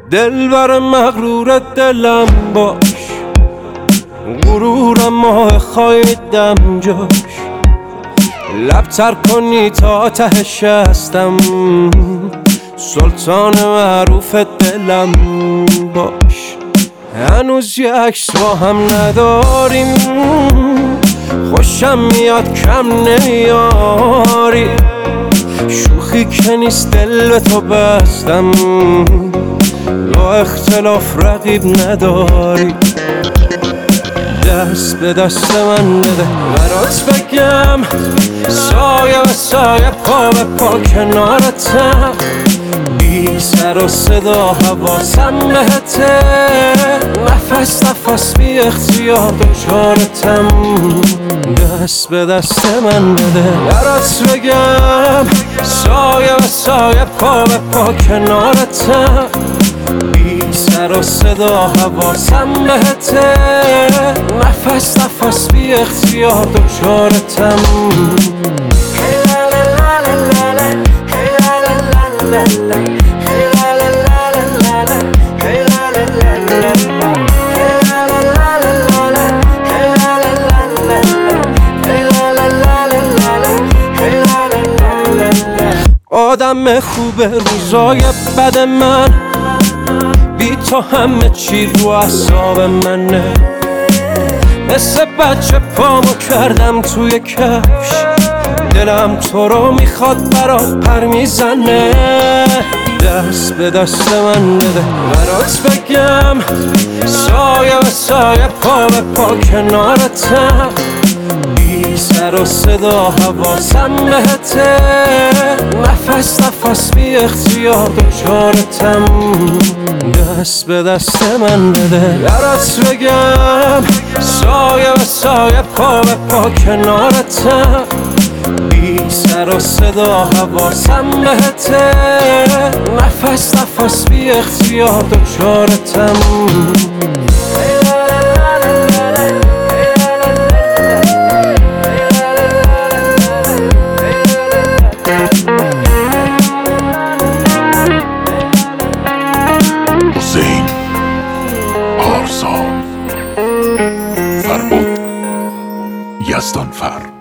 دلبر مغرور دلم باش، غرورم ماه خواهیدم جاش. لب تر کنی تا تهش هستم، سلطان معروف دلم باش. هنوز یه عکس با هم نداریم، خوشم میاد کم نمیاری. شوخی که نیست دل به تو بستم، با اختلاف رقیب نداری. دست به دست من بده برات بگم، سایه به سایه پا به پا کنارتم. بی سر و صدا حواسم بهته، نفس نفس بی اختیار دچارتم. دست به دست من بده برات بگم، سایه به سایه پا به پا کنارتم. بی سر و صدا حواسم بهته، نفس نفس بی اختیار دچارتم. آدم خوب روزای بد من، بی تو همه چی رو اعصاب منه. مثل بچه پامو کردم توی کفش، دلم تو رو میخواد برات پر میزنه. دست به دست من بده برات بگم، سایه به سایه پا به پا کنارتم. بی سر و صدا حواسم بهته، نفس نفس بی اختیار دچارتم. دست به دست من بده برات بگم، سایه به سایه پا به پا کنارتم. بی سر و صدا حواسم بهته، نفس نفس بی اختیار دچارتم. حسین آرزا فربود یزدانفر